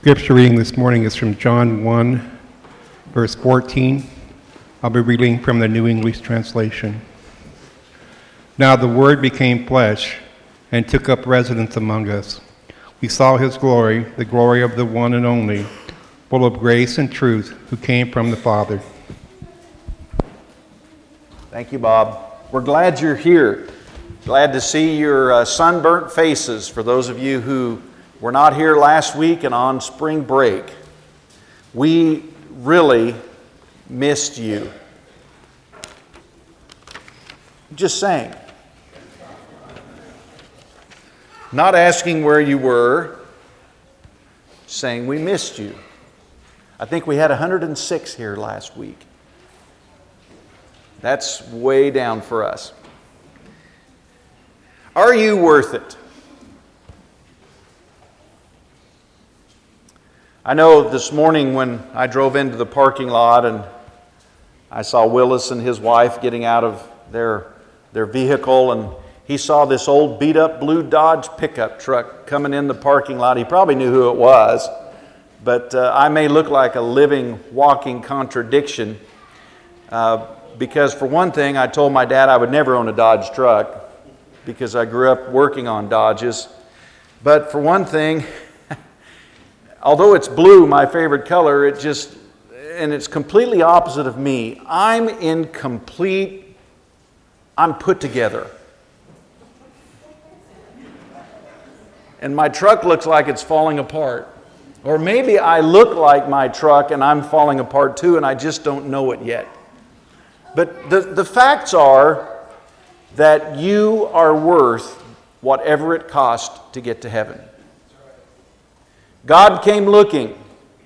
Scripture reading this morning is from John 1, verse 14. I'll be reading from the New English Translation. Now the Word became flesh and took up residence among us. We saw his glory, the glory of the one and only, full of grace and truth, who came from the Father. Thank you, Bob. We're glad you're here. Glad to see your sunburnt faces for those of you who were not here last week and on spring break. We really missed you. Just saying. Not asking where you were, saying we missed you. I think we had 106 here last week. That's way down for us. Are you worth it? I know this morning when I drove into the parking lot and I saw Willis and his wife getting out of their vehicle, and he saw this old beat-up blue Dodge pickup truck coming in the parking lot. He probably knew who it was, but I may look like a living, walking contradiction because for one thing, I told my dad I would never own a Dodge truck because I grew up working on Dodges. But for one thing, although it's blue, my favorite color, and it's completely opposite of me. I'm put together. And my truck looks like it's falling apart. Or maybe I look like my truck and I'm falling apart too, and I just don't know it yet. But the facts are that you are worth whatever it costs to get to heaven. God came looking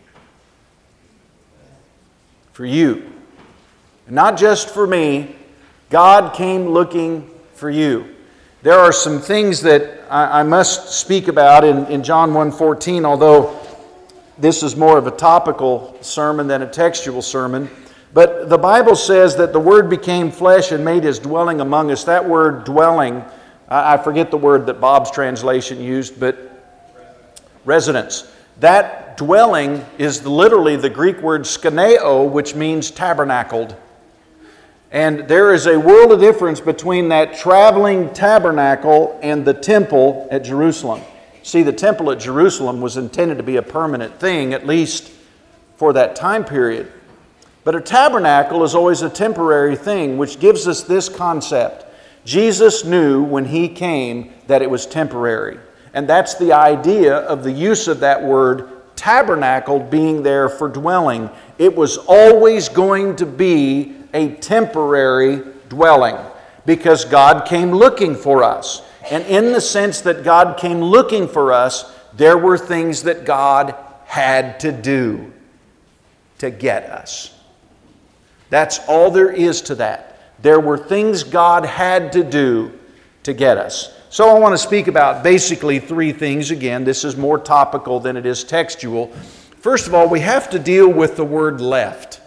for you. Not just for me. God came looking for you. There are some things that I must speak about in John 1:14, although this is more of a topical sermon than a textual sermon. But the Bible says that the Word became flesh and made His dwelling among us. That word dwelling, I forget the word that Bob's translation used, but residence. That dwelling is literally the Greek word skeneo, which means tabernacled. And there is a world of difference between that traveling tabernacle and the temple at Jerusalem. See, the temple at Jerusalem was intended to be a permanent thing, at least for that time period. But a tabernacle is always a temporary thing, which gives us this concept. Jesus knew when He came that it was temporary. And that's the idea of the use of that word tabernacle being there for dwelling. It was always going to be a temporary dwelling because God came looking for us. And in the sense that God came looking for us, there were things that God had to do to get us. That's all there is to that. There were things God had to do to get us. So I want to speak about basically three things. Again, this is more topical than it is textual. First of all, we have to deal with the word left.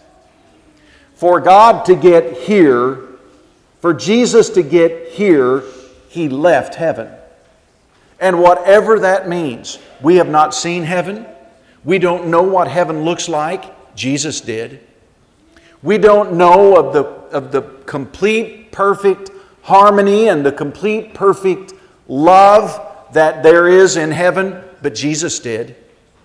For God to get here, for Jesus to get here, He left heaven. And whatever that means, we have not seen heaven. We don't know what heaven looks like. Jesus did. We don't know of the complete, perfect harmony and the complete, perfect love that there is in heaven, but Jesus did.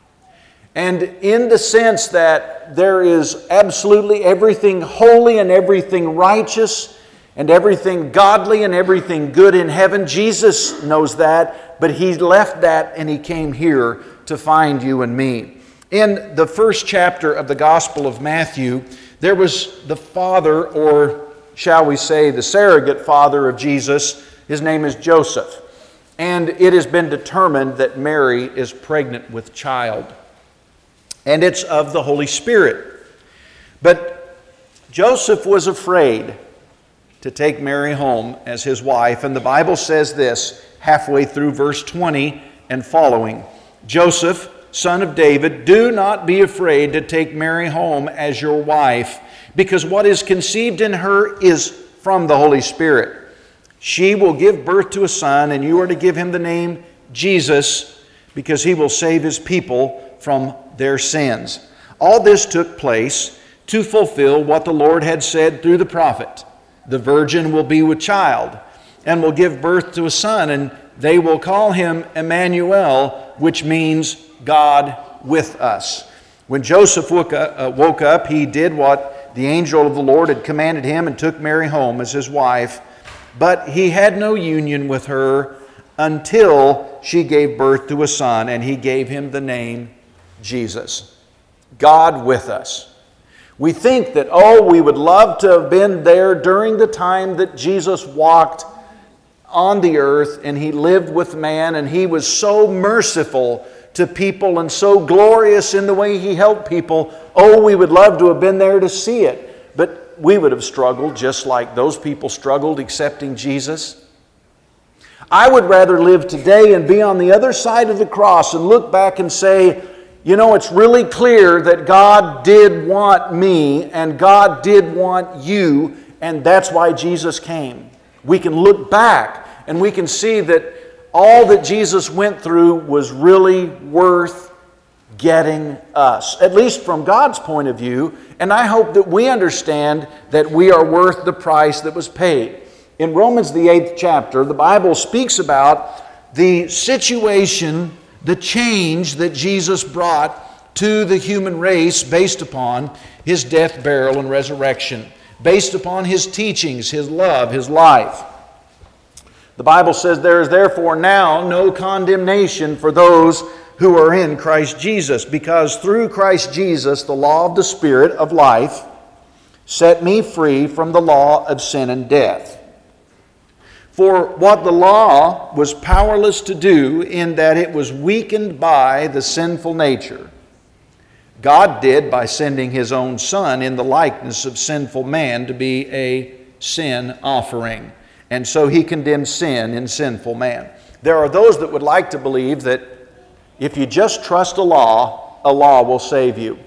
And in the sense that there is absolutely everything holy and everything righteous and everything godly and everything good in heaven, Jesus knows that, but He left that and He came here to find you and me. In the first chapter of the Gospel of Matthew, there was the father, or shall we say the surrogate father of Jesus. His name is Joseph. And it has been determined that Mary is pregnant with child. And it's of the Holy Spirit. But Joseph was afraid to take Mary home as his wife. And the Bible says this, halfway through verse 20 and following. Joseph, son of David, do not be afraid to take Mary home as your wife, because what is conceived in her is from the Holy Spirit. She will give birth to a son, and you are to give him the name Jesus, because He will save His people from their sins. All this took place to fulfill what the Lord had said through the prophet. The virgin will be with child and will give birth to a son, and they will call him Emmanuel, which means God with us. When Joseph woke up, he did what the angel of the Lord had commanded him and took Mary home as his wife. But he had no union with her until she gave birth to a son, and he gave him the name Jesus. God with us. We think that, we would love to have been there during the time that Jesus walked on the earth and He lived with man, and He was so merciful to people and so glorious in the way He helped people. We would love to have been there to see it. But we would have struggled just like those people struggled accepting Jesus. I would rather live today and be on the other side of the cross and look back and say, it's really clear that God did want me and God did want you, and that's why Jesus came. We can look back and we can see that all that Jesus went through was really worth getting us, at least from God's point of view, and I hope that we understand that we are worth the price that was paid. In Romans, the 8th chapter, the Bible speaks about the situation, the change that Jesus brought to the human race based upon His death, burial, and resurrection, based upon His teachings, His love, His life. The Bible says, "There is therefore now no condemnation for those who are in Christ Jesus, because through Christ Jesus the law of the Spirit of life set me free from the law of sin and death. For what the law was powerless to do, in that it was weakened by the sinful nature, God did by sending His own Son in the likeness of sinful man to be a sin offering. And so He condemned sin in sinful man." There are those that would like to believe that if you just trust a law will save you.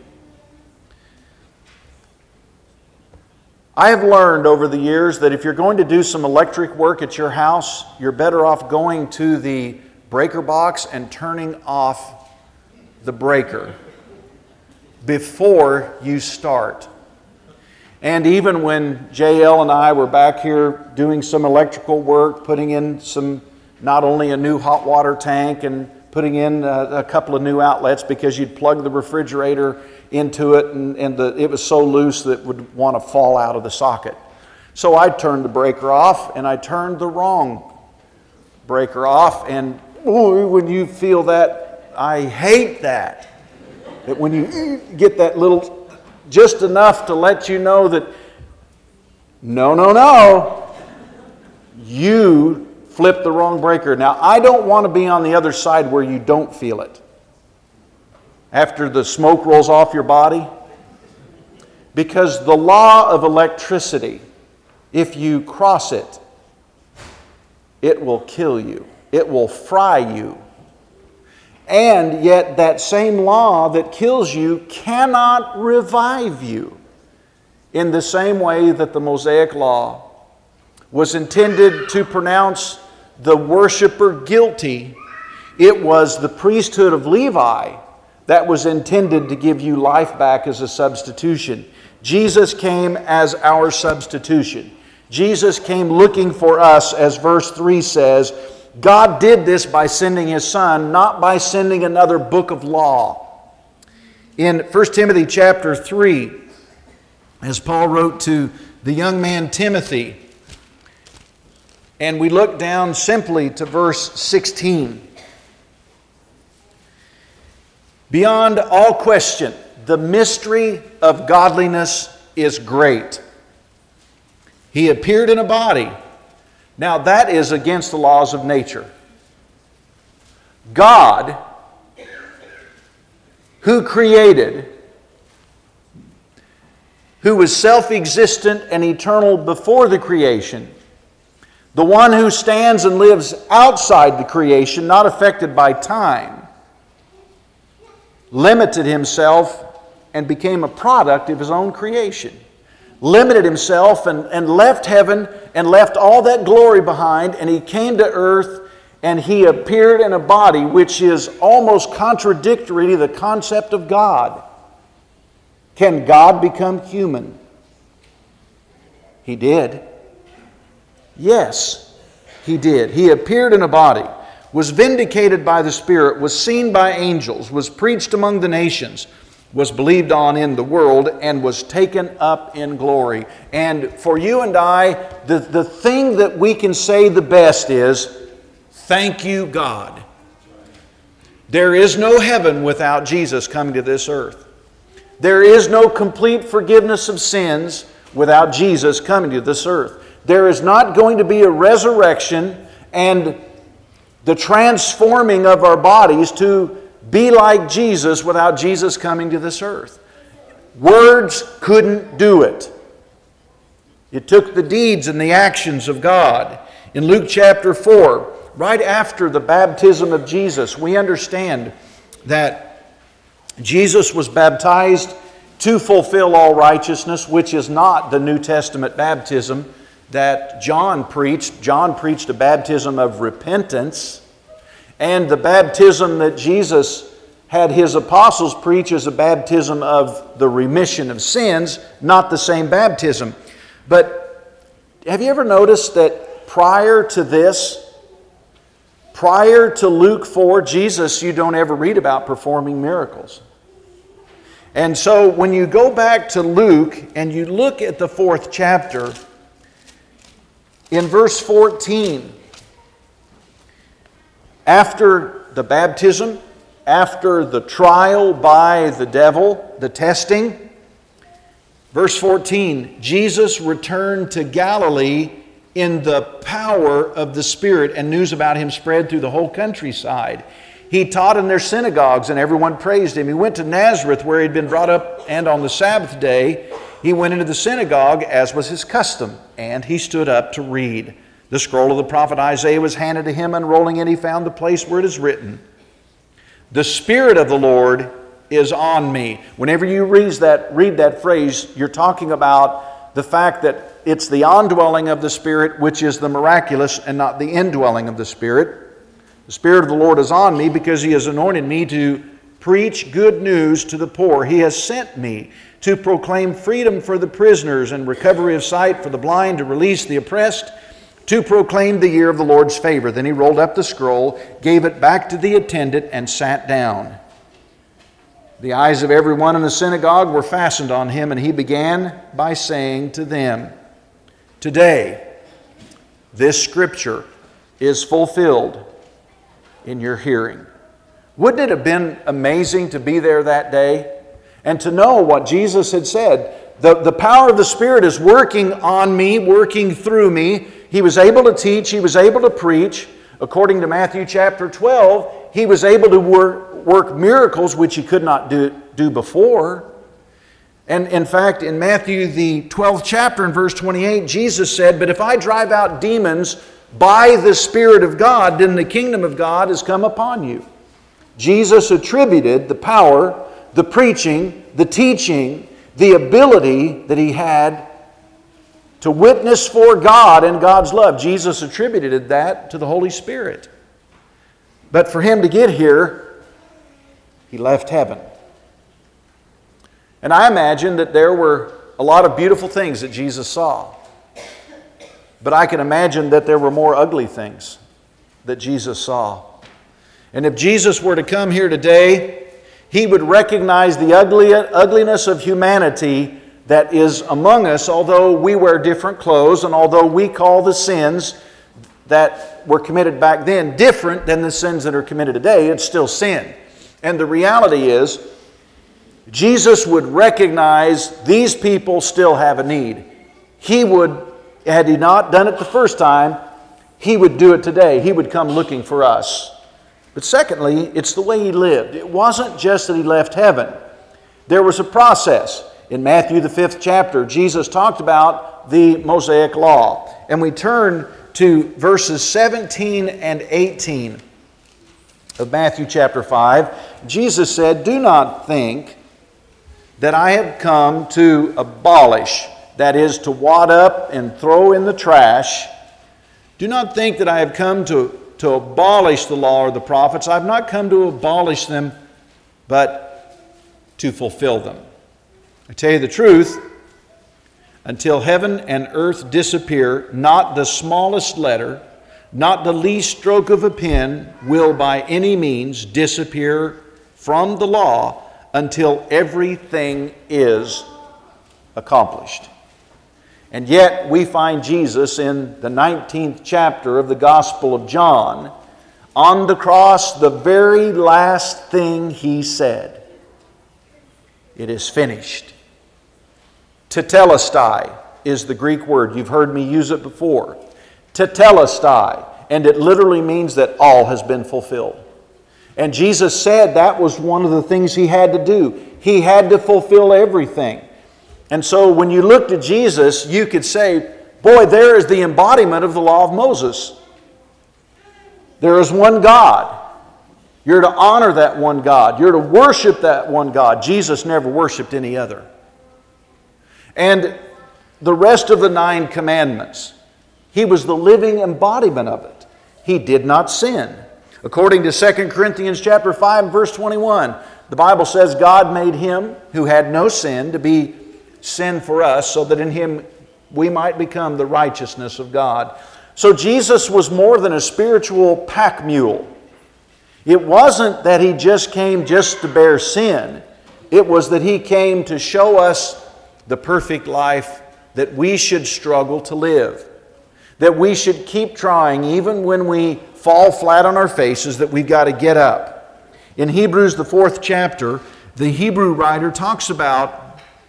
I have learned over the years that if you're going to do some electric work at your house, you're better off going to the breaker box and turning off the breaker before you start. And even when JL and I were back here doing some electrical work, putting in not only a new hot water tank and putting in a couple of new outlets, because you'd plug the refrigerator into it and it was so loose that it would want to fall out of the socket. So I turned the breaker off, and I turned the wrong breaker off, and when you feel that, I hate that. That when you get that little, just enough to let you know that no, you flipped the wrong breaker. Now, I don't want to be on the other side where you don't feel it after the smoke rolls off your body. Because the law of electricity, if you cross it, it will kill you. It will fry you. And yet that same law that kills you cannot revive you, in the same way that the Mosaic Law was intended to pronounce the worshiper guilty. It was the priesthood of Levi that was intended to give you life back as a substitution. Jesus came as our substitution. Jesus came looking for us, as verse 3 says. God did this by sending His Son, not by sending another book of law. In 1 Timothy chapter 3, as Paul wrote to the young man Timothy, and we look down simply to verse 16. "Beyond all question, the mystery of godliness is great. He appeared in a body." Now that is against the laws of nature. God, who created, who was self-existent and eternal before the creation, the one who stands and lives outside the creation, not affected by time, limited Himself and became a product of His own creation. Limited Himself and left heaven and left all that glory behind, and He came to earth and He appeared in a body, which is almost contradictory to the concept of God. Can God become human? He did. Yes, He did. He appeared in a body, was vindicated by the Spirit, was seen by angels, was preached among the nations, was believed on in the world, and was taken up in glory. And for you and I, the thing that we can say the best is, thank you, God. There is no heaven without Jesus coming to this earth. There is no complete forgiveness of sins without Jesus coming to this earth. There is not going to be a resurrection and the transforming of our bodies to be like Jesus without Jesus coming to this earth. Words couldn't do it. It took the deeds and the actions of God. In Luke chapter 4, right after the baptism of Jesus, we understand that Jesus was baptized to fulfill all righteousness, which is not the New Testament baptism that John preached. John preached a baptism of repentance, and the baptism that Jesus had His apostles preach is a baptism of the remission of sins, not the same baptism. But have you ever noticed that prior to this, prior to Luke 4, Jesus, you don't ever read about performing miracles. And so when you go back to Luke and you look at the 4th chapter, in verse 14, after the baptism, after the trial by the devil, the testing, verse 14, Jesus returned to Galilee in the power of the Spirit, and news about Him spread through the whole countryside. He taught in their synagogues, and everyone praised Him. He went to Nazareth, where He had been brought up, and on the Sabbath day, He went into the synagogue, as was His custom, and He stood up to read. The scroll of the prophet Isaiah was handed to Him. Unrolling it, He found the place where it is written, "The Spirit of the Lord is on me." Whenever you read that phrase, you're talking about the fact that it's the ondwelling of the Spirit, which is the miraculous, and not the indwelling of the Spirit. The Spirit of the Lord is on me because He has anointed me to preach good news to the poor. He has sent me to proclaim freedom for the prisoners and recovery of sight for the blind, to release the oppressed, to proclaim the year of the Lord's favor. Then He rolled up the scroll, gave it back to the attendant, and sat down. The eyes of everyone in the synagogue were fastened on Him, and He began by saying to them, "Today, this Scripture is fulfilled in your hearing." Wouldn't it have been amazing to be there that day and to know what Jesus had said? The power of the Spirit is working on me, working through me. He was able to teach, He was able to preach. According to Matthew chapter 12, He was able to work miracles which He could not do before. And in fact, in Matthew the 12th chapter in verse 28, Jesus said, "But if I drive out demons by the Spirit of God, then the kingdom of God has come upon you." Jesus attributed the power, the preaching, the teaching, the ability that He had to witness for God and God's love. Jesus attributed that to the Holy Spirit. But for Him to get here, He left heaven. And I imagine that there were a lot of beautiful things that Jesus saw. But I can imagine that there were more ugly things that Jesus saw. And if Jesus were to come here today, He would recognize the ugliness of humanity that is among us, although we wear different clothes and although we call the sins that were committed back then different than the sins that are committed today, it's still sin. And the reality is, Jesus would recognize these people still have a need. He would, had He not done it the first time, He would do it today. He would come looking for us. But secondly, it's the way He lived. It wasn't just that He left heaven. There was a process. In Matthew the 5th chapter, Jesus talked about the Mosaic Law. And we turn to verses 17 and 18 of Matthew chapter 5. Jesus said, "Do not think that I have come to abolish," that is, to wad up and throw in the trash. "Do not think that I have come to to abolish the law or the prophets. I've not come to abolish them, but to fulfill them. I tell you the truth, until heaven and earth disappear, not the smallest letter, not the least stroke of a pen will by any means disappear from the law until everything is accomplished. And yet we find Jesus in the 19th chapter of the Gospel of John. On the cross, the very last thing he said, "It is finished." Tetelestai is the Greek word. You've heard me use it before. Tetelestai. And it literally means that all has been fulfilled. And Jesus said that was one of the things he had to do. He had to fulfill everything. And so when you looked at Jesus, you could say, boy, there is the embodiment of the law of Moses. There is one God. You're to honor that one God. You're to worship that one God. Jesus never worshiped any other. And the rest of the 9 commandments, he was the living embodiment of it. He did not sin. According to 2 Corinthians chapter 5, verse 21, the Bible says God made him who had no sin to be sin for us, so that in him we might become the righteousness of God. So Jesus was more than a spiritual pack mule. It wasn't that he just came just to bear sin. It was that he came to show us the perfect life that we should struggle to live. That we should keep trying even when we fall flat on our faces, that we've got to get up. In Hebrews, the 4th chapter, the Hebrew writer talks about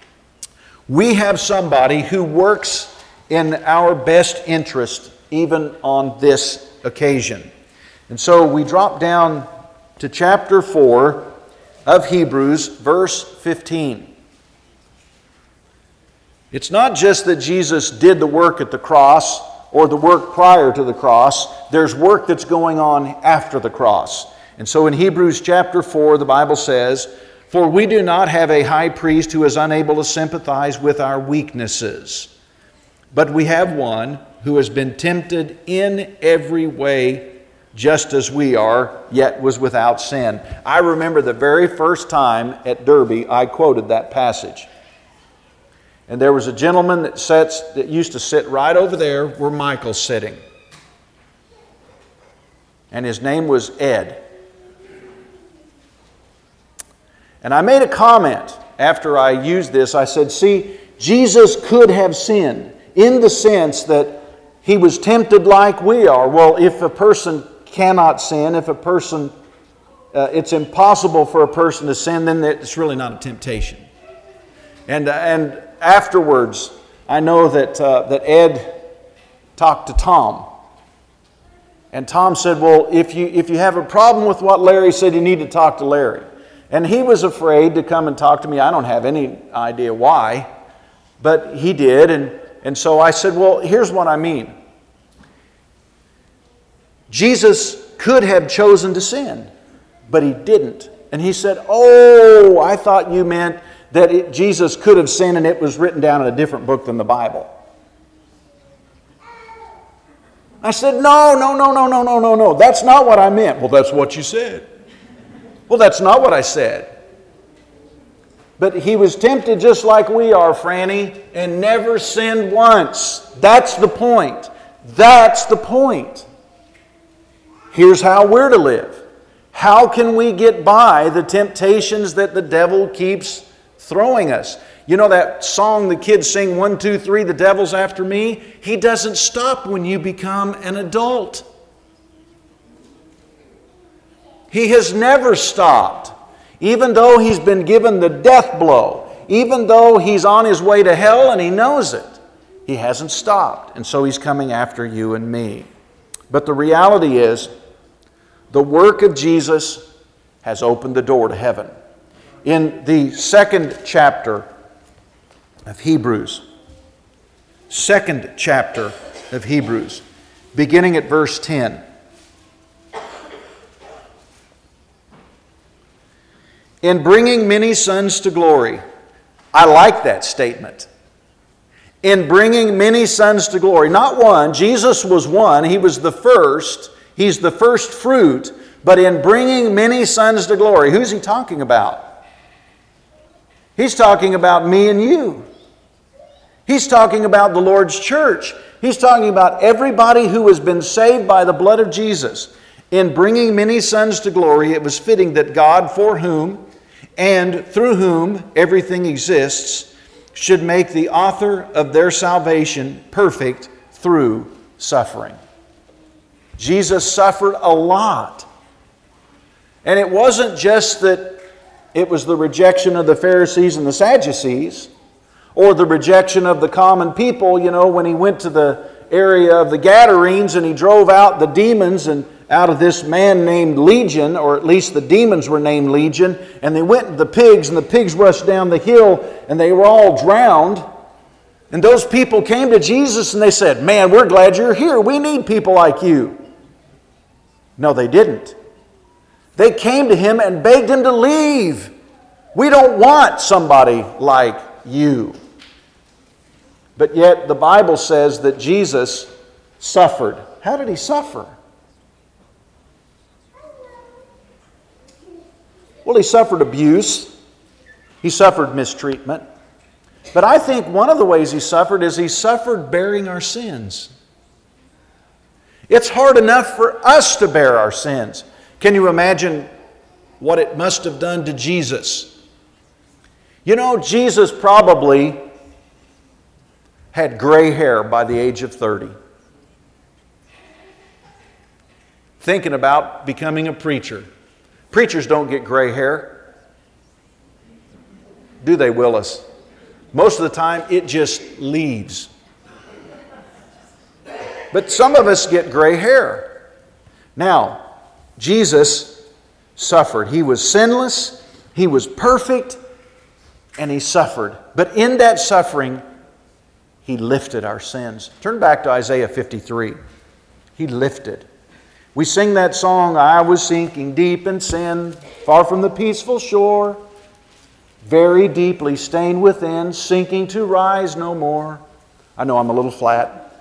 we have somebody who works in our best interest even on this occasion. And so we drop down to chapter 4 of Hebrews, verse 15. It's not just that Jesus did the work at the cross or the work prior to the cross. There's work that's going on after the cross. And so in Hebrews chapter 4, the Bible says, "For we do not have a high priest who is unable to sympathize with our weaknesses, but we have one who has been tempted in every way just as we are, yet was without sin." I remember the very first time at Derby I quoted that passage. And there was a gentleman that used to sit right over there where Michael's sitting. And his name was Ed. And I made a comment after I used this. I said, see, Jesus could have sinned in the sense that he was tempted like we are. Well, if a person cannot sin, if a person, it's impossible for a person to sin, then it's really not a temptation. And afterwards, I know that Ed talked to Tom. And Tom said, well, if you have a problem with what Larry said, you need to talk to Larry. And he was afraid to come and talk to me. I don't have any idea why, but he did. And so I said, well, here's what I mean. Jesus could have chosen to sin, but he didn't. And he said, oh, I thought you meant that Jesus could have sinned and it was written down in a different book than the Bible. I said, no. That's not what I meant. Well, that's what you said. Well, that's not what I said. But he was tempted just like we are, Franny, and never sinned once. That's the point. That's the point. Here's how we're to live. How can we get by the temptations that the devil keeps throwing us? You know that song the kids sing, 1, 2, 3, the devil's after me? He doesn't stop when you become an adult. He has never stopped. Even though he's been given the death blow, even though he's on his way to hell and he knows it, he hasn't stopped. And so he's coming after you and me. But the reality is, the work of Jesus has opened the door to heaven. In the 2nd chapter of Hebrews, 2nd chapter of Hebrews, beginning at verse 10. In bringing many sons to glory. I like that statement. In bringing many sons to glory. Not one. Jesus was one. He was the first. He's the first fruit, but in bringing many sons to glory. Who's he talking about? He's talking about me and you. He's talking about the Lord's church. He's talking about everybody who has been saved by the blood of Jesus. In bringing many sons to glory, it was fitting that God, for whom and through whom everything exists, should make the author of their salvation perfect through suffering. Jesus suffered a lot. And it wasn't just that it was the rejection of the Pharisees and the Sadducees, or the rejection of the common people, when he went to the area of the Gadarenes and he drove out the demons and out of this man named Legion, or at least the demons were named Legion, and they went to the pigs, and the pigs rushed down the hill, and they were all drowned. And those people came to Jesus and they said, "Man, we're glad you're here. We need people like you." No, they didn't. They came to him and begged him to leave. "We don't want somebody like you." But yet the Bible says that Jesus suffered. How did he suffer? Well, he suffered abuse. He suffered mistreatment. But I think one of the ways he suffered is he suffered bearing our sins. It's hard enough for us to bear our sins. Can you imagine what it must have done to Jesus? Jesus probably had gray hair by the age of 30. Thinking about becoming a preacher. Preachers don't get gray hair. Do they, Willis? Most of the time, it just leaves. But some of us get gray hair. Now, Jesus suffered. He was sinless, he was perfect, and he suffered. But in that suffering, he lifted our sins. Turn back to Isaiah 53. He lifted. We sing that song, "I was sinking deep in sin, far from the peaceful shore, very deeply stained within, sinking to rise no more." I know I'm a little flat.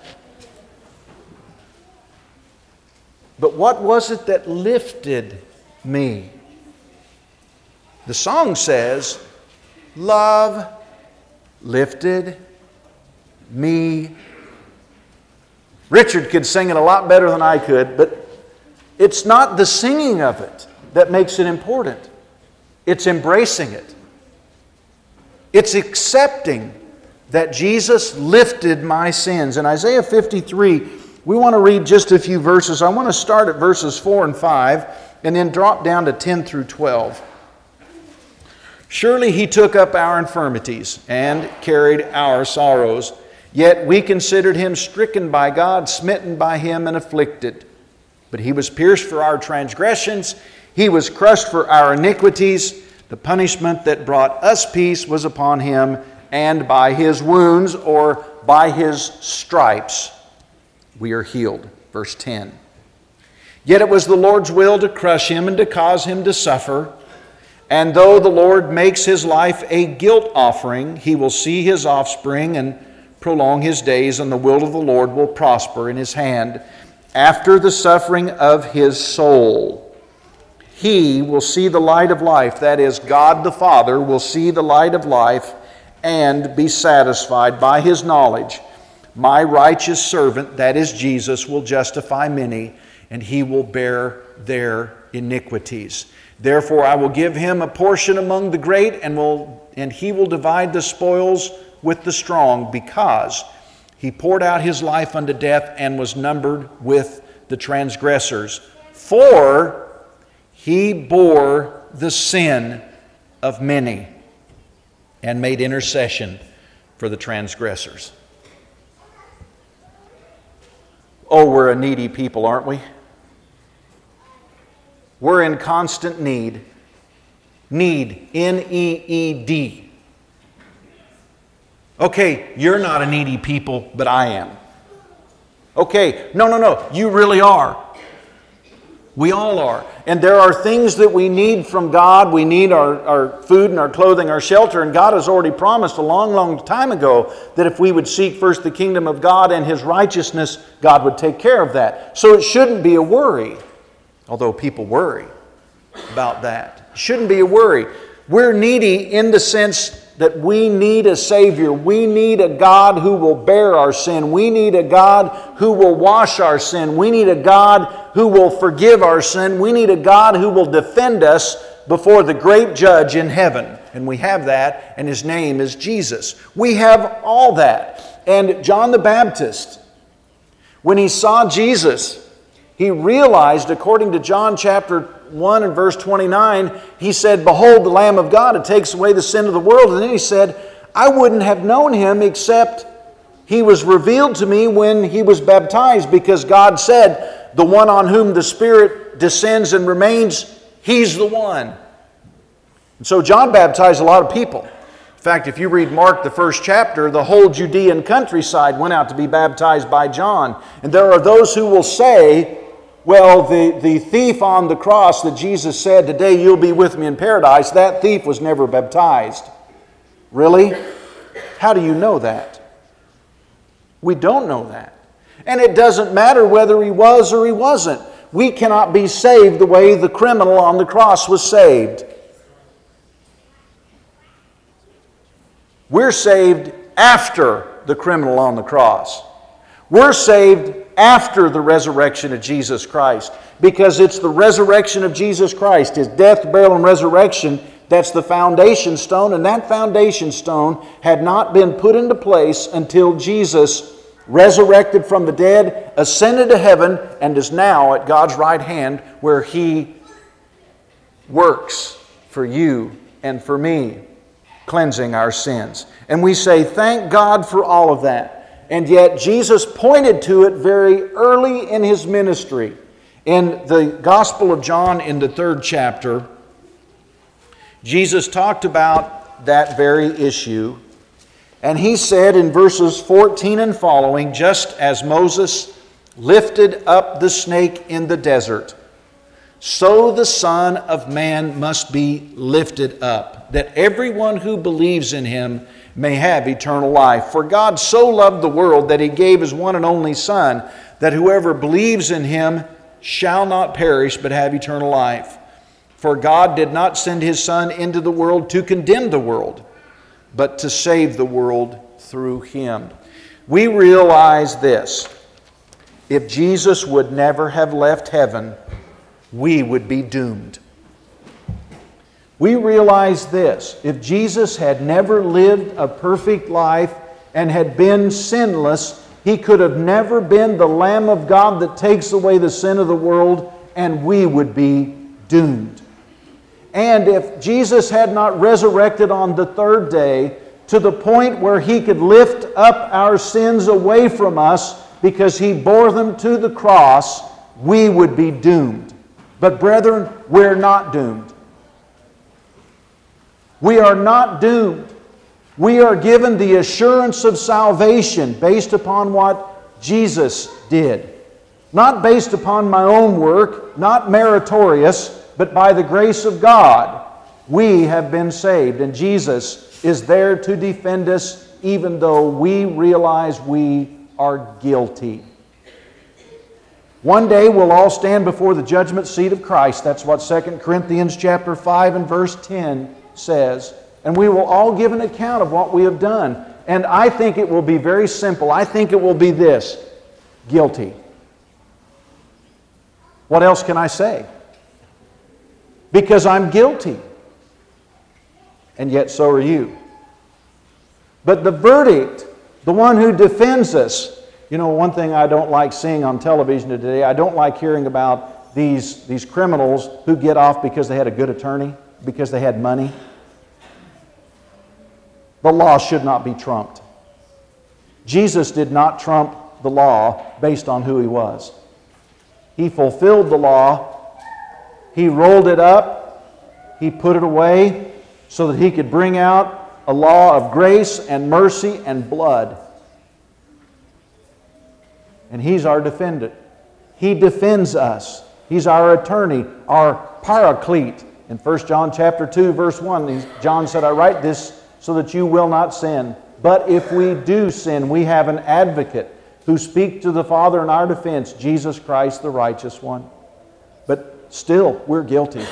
But what was it that lifted me? The song says, "Love lifted me." Richard could sing it a lot better than I could, but it's not the singing of it that makes it important. It's embracing it. It's accepting that Jesus lifted my sins. In Isaiah 53, we want to read just a few verses. I want to start at verses 4 and 5 and then drop down to 10 through 12. "Surely he took up our infirmities and carried our sorrows. Yet we considered him stricken by God, smitten by him, and afflicted. But he was pierced for our transgressions. He was crushed for our iniquities. The punishment that brought us peace was upon him, and by his wounds," or by his stripes, "we are healed." Verse 10. "Yet it was the Lord's will to crush him and to cause him to suffer. And though the Lord makes his life a guilt offering, he will see his offspring and prolong his days, and the will of the Lord will prosper in his hand. After the suffering of his soul, he will see the light of life." That is, God the Father will see the light of life and be satisfied by his knowledge. "My righteous servant," that is Jesus, "will justify many, and he will bear their iniquities. Therefore I will give him a portion among the great, and he will divide the spoils with the strong, because he poured out his life unto death and was numbered with the transgressors. For he bore the sin of many and made intercession for the transgressors." Oh, we're a needy people, aren't we? We're in constant need. Need. N-E-E-D. Okay, you're not a needy people, but I am. Okay, no, you really are. We all are. And there are things that we need from God. We need our food and our clothing, our shelter. And God has already promised a long, long time ago that if we would seek first the kingdom of God and His righteousness, God would take care of that. So it shouldn't be a worry, although people worry about that. It shouldn't be a worry. We're needy in the sense that we need a Savior. We need a God who will bear our sin. We need a God who will wash our sin. We need a God who will forgive our sin. We need a God who will defend us before the great judge in heaven. And we have that, and His name is Jesus. We have all that. And John the Baptist, when he saw Jesus, he realized, according to John chapter 1 and verse 29, he said, "Behold the Lamb of God, it takes away the sin of the world." And then he said, "I wouldn't have known Him except He was revealed to me when He was baptized," because God said, "The one on whom the Spirit descends and remains, He's the one." And so John baptized a lot of people. In fact, if you read Mark, the first chapter, the whole Judean countryside went out to be baptized by John. And there are those who will say, well, the thief on the cross that Jesus said, "Today you'll be with me in paradise," that thief was never baptized. Really? How do you know that? We don't know that. And it doesn't matter whether he was or he wasn't. We cannot be saved the way the criminal on the cross was saved. We're saved after the criminal on the cross. We're saved after the resurrection of Jesus Christ, because it's the resurrection of Jesus Christ, His death, burial, and resurrection, that's the foundation stone, and that foundation stone had not been put into place until Jesus resurrected from the dead, ascended to heaven, and is now at God's right hand, where He works for you and for me, cleansing our sins. And we say, thank God for all of that. And yet Jesus pointed to it very early in His ministry. In the Gospel of John, in the 3rd chapter, Jesus talked about that very issue. And He said in verses 14 and following, "Just as Moses lifted up the snake in the desert, so the Son of Man must be lifted up, that everyone who believes in Him may have eternal life. For God so loved the world that He gave His one and only Son, that whoever believes in Him shall not perish but have eternal life. For God did not send His Son into the world to condemn the world, but to save the world through Him." We realize this: if Jesus would never have left heaven, we would be doomed. We realize this: if Jesus had never lived a perfect life and had been sinless, He could have never been the Lamb of God that takes away the sin of the world, and we would be doomed. And if Jesus had not resurrected on the 3rd day to the point where He could lift up our sins away from us because He bore them to the cross, we would be doomed. But brethren, we're not doomed. We are not doomed. We are given the assurance of salvation based upon what Jesus did. Not based upon my own work, not meritorious, but by the grace of God, we have been saved. And Jesus is there to defend us even though we realize we are guilty. One day we'll all stand before the judgment seat of Christ. That's what 2 Corinthians chapter 5 and verse 10 says. And we will all give an account of what we have done. And I think it will be very simple. I think it will be this: guilty. What else can I say? Because I'm guilty. And yet so are you. But the verdict, the one who defends us, you know, one thing I don't like seeing on television today, I don't like hearing about these criminals who get off because they had a good attorney, because they had money. The law should not be trumped. Jesus did not trump the law based on who He was. He fulfilled the law. He rolled it up. He put it away so that He could bring out a law of grace and mercy and blood. And He's our defendant. He defends us. He's our attorney, our paraclete. In 1 John chapter 2, verse 1, John said, I write this so that you will not sin. But if we do sin, we have an advocate who speaks to the Father in our defense, Jesus Christ, the righteous one. But still, we're guilty.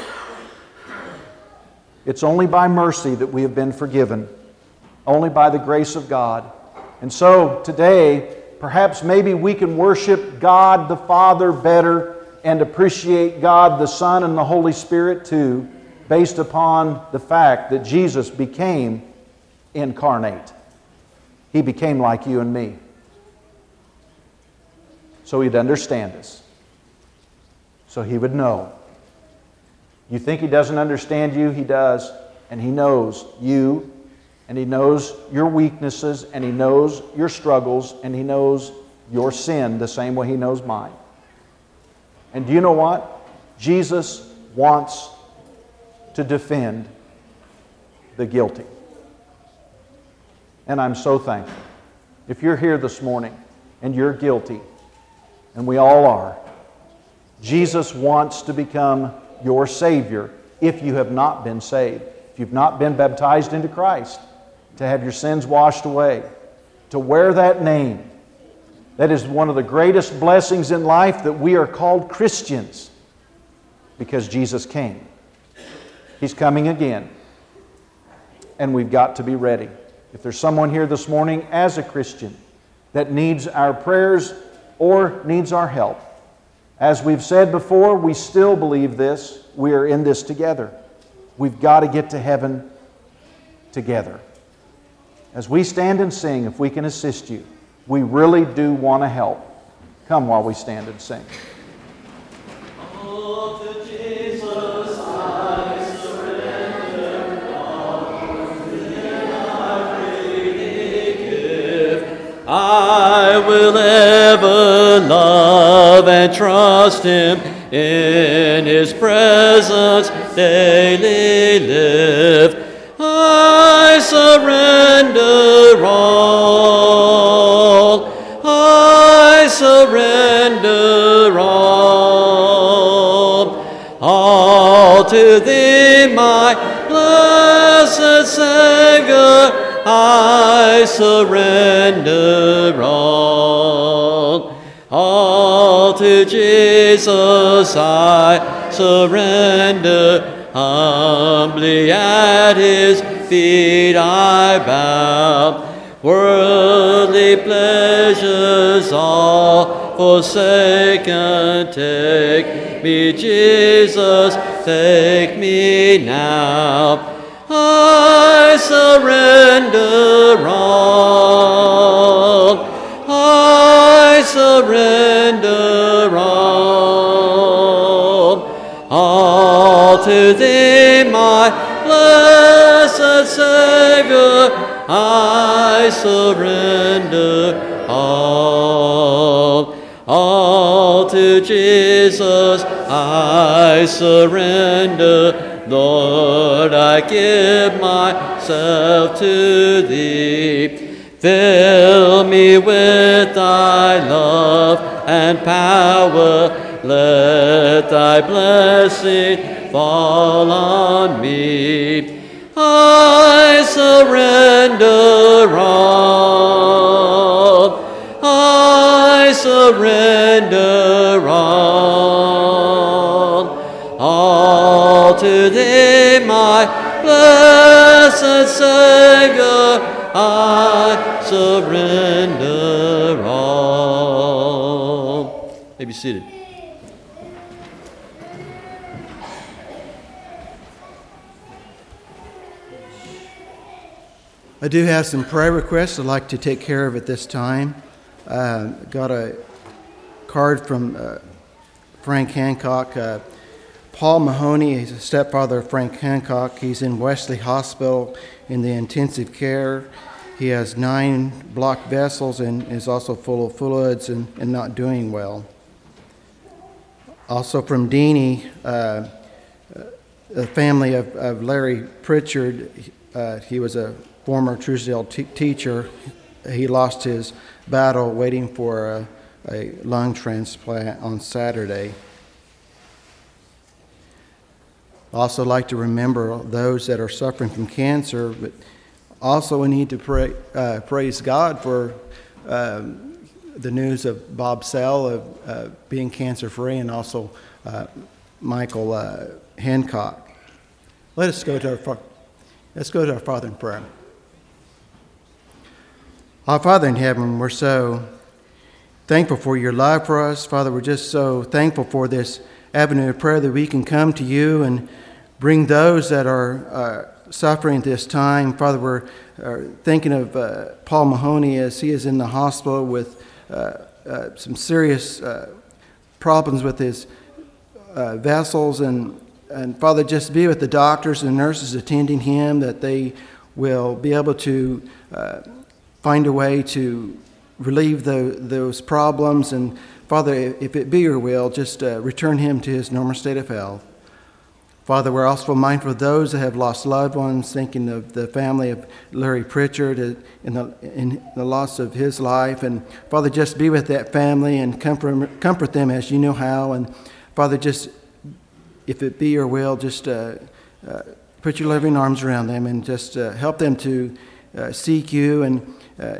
It's only by mercy that we have been forgiven, only by the grace of God. And so today, perhaps maybe we can worship God the Father better and appreciate God the Son and the Holy Spirit too, based upon the fact that Jesus became incarnate. He became like you and me, so He'd understand us, so He would know. You think He doesn't understand you? He does. And He knows you, and He knows your weaknesses, and He knows your struggles, and He knows your sin the same way He knows mine. And do you know what? Jesus wants to defend the guilty. And I'm so thankful. If you're here this morning and you're guilty, and we all are, Jesus wants to become your Savior if you have not been saved. If you've not been baptized into Christ, to have your sins washed away, to wear that name. That is one of the greatest blessings in life, that we are called Christians because Jesus came. He's coming again, and we've got to be ready. If there's someone here this morning as a Christian that needs our prayers or needs our help, as we've said before, we still believe this. We are in this together. We've got to get to heaven together. As we stand and sing, if we can assist you, we really do want to help. Come while we stand and sing. Oh, to Jesus I surrender all, then I freely give. I will ever love and trust Him, in His presence daily live. I surrender all. I surrender all to Thee, my blessed Savior. I surrender all to Jesus. I surrender. Humbly at His feet I bow. Worldly pleasures all forsaken, take me, Jesus, take me now. I surrender all. I surrender all to Thee, my blessed Savior. I surrender all to Jesus. I surrender, Lord. I give myself to Thee. Fill me with Thy love and power. Let Thy blessing fall on me. I surrender all. I surrender all to Thee, my blessed Savior. I surrender all. You may be seated. I do have some prayer requests I'd like to take care of at this time. Got a card from Frank Hancock. Paul Mahoney is a stepfather of Frank Hancock. He's in Wesley Hospital in the intensive care. He has 9 blocked vessels and is also full of fluids and not doing well. Also from Deanie, the family of Larry Pritchard. He was a former Truesdale teacher. He lost his battle waiting for a lung transplant on Saturday. I also like to remember those that are suffering from cancer, but also we need to praise God for the news of Bob Sell of being cancer-free, and also Michael Hancock. Let's go to our Father in prayer. Our Father in heaven, we're so thankful for your love for us. Father, we're just so thankful for this avenue of prayer that we can come to you and bring those that are suffering at this time. Father, we're thinking of Paul Mahoney as he is in the hospital with some serious problems with his vessels. And Father, just be with the doctors and nurses attending him, that they will be able to find a way to relieve those problems. And Father, if it be your will, just return him to his normal state of health. Father, we're also mindful of those that have lost loved ones, thinking of the family of Larry Pritchard in the loss of his life. And Father, just be with that family and comfort them as you know how. And Father, just, if it be your will, just put your loving arms around them and just help them to seek you. And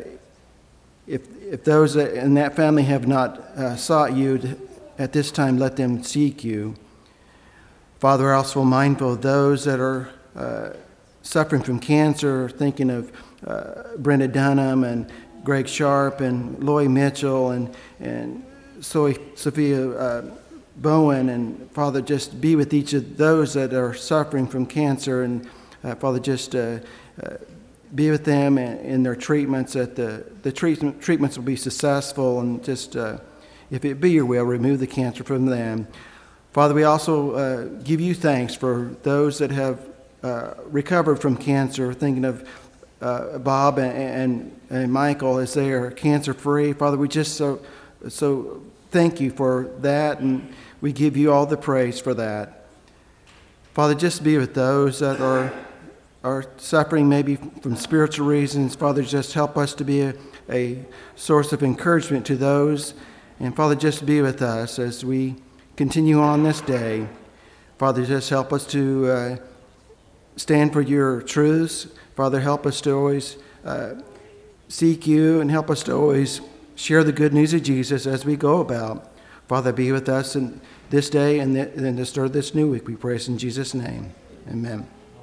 if those in that family have not sought you at this time, let them seek you. Father, we're also mindful of those that are suffering from cancer, thinking of Brenda Dunham and Greg Sharp and Loy Mitchell and Sophia Bowen. And Father, just be with each of those that are suffering from cancer. And Father, just be with them in their treatments, that the treatments will be successful. And just, if it be your will, remove the cancer from them. Father, we also give you thanks for those that have recovered from cancer, thinking of Bob and Michael as they are cancer-free. Father, we just so thank you for that, and we give you all the praise for that. Father, just be with those that are suffering maybe from spiritual reasons. Father, just help us to be a source of encouragement to those. And Father, just be with us as we continue on this day. Father, just help us to stand for your truths. Father, help us to always seek you, and help us to always share the good news of Jesus as we go about. Father, be with us in this day and then the start of this new week. We pray in Jesus' name. Amen.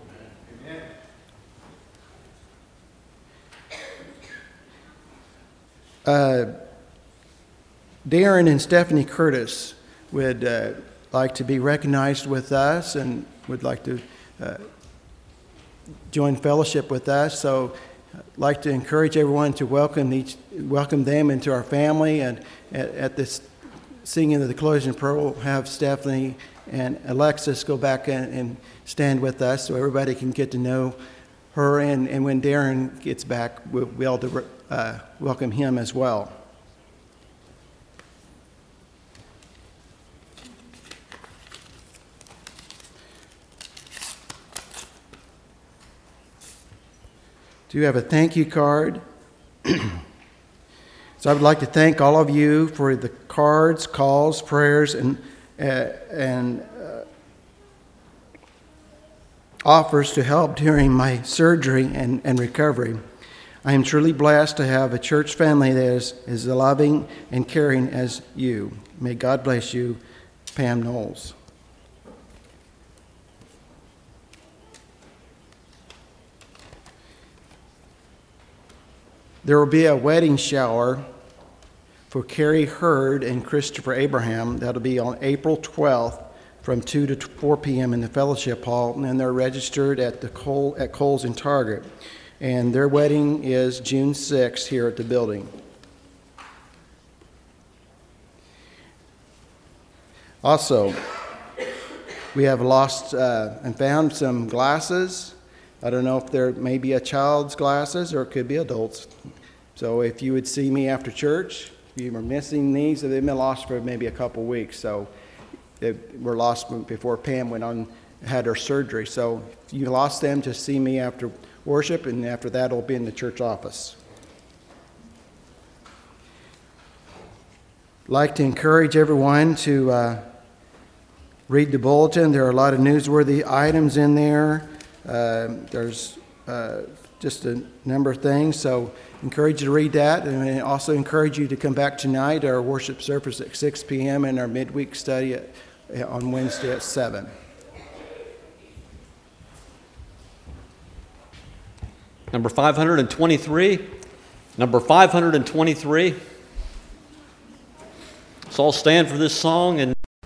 Darren and Stephanie Curtis would like to be recognized with us and would like to join fellowship with us. So I'd like to encourage everyone to welcome them into our family. And at this singing of the closing prayer, we'll have Stephanie and Alexis go back and stand with us so everybody can get to know her. And when Darren gets back, we'll be able to welcome him as well. Do you have a thank you card? So I would like to thank all of you for the cards, calls, prayers, and offers to help during my surgery and recovery. I am truly blessed to have a church family that is as loving and caring as you. May God bless you, Pam Knowles. There will be a wedding shower for Carrie Hurd and Christopher Abraham. That'll be on April 12th from 2 to 4 p.m. in the Fellowship Hall, and they're registered at Kohl's and Target. And their wedding is June 6th here at the building. Also, we have lost and found some glasses. I don't know if there may be a child's glasses or it could be adults. So if you would see me after church, if you were missing these, they've been lost for maybe a couple weeks. So they were lost before Pam went on had her surgery. So if you lost them, just see me after worship, and after that it'll be in the church office. I'd like to encourage everyone to read the bulletin. There are a lot of newsworthy items in there. There's just a number of things, so encourage you to read that, and I also encourage you to come back tonight, our worship service at 6 p.m. and our midweek study on Wednesday at 7. Number 523. Number 523. Let's all stand for this song and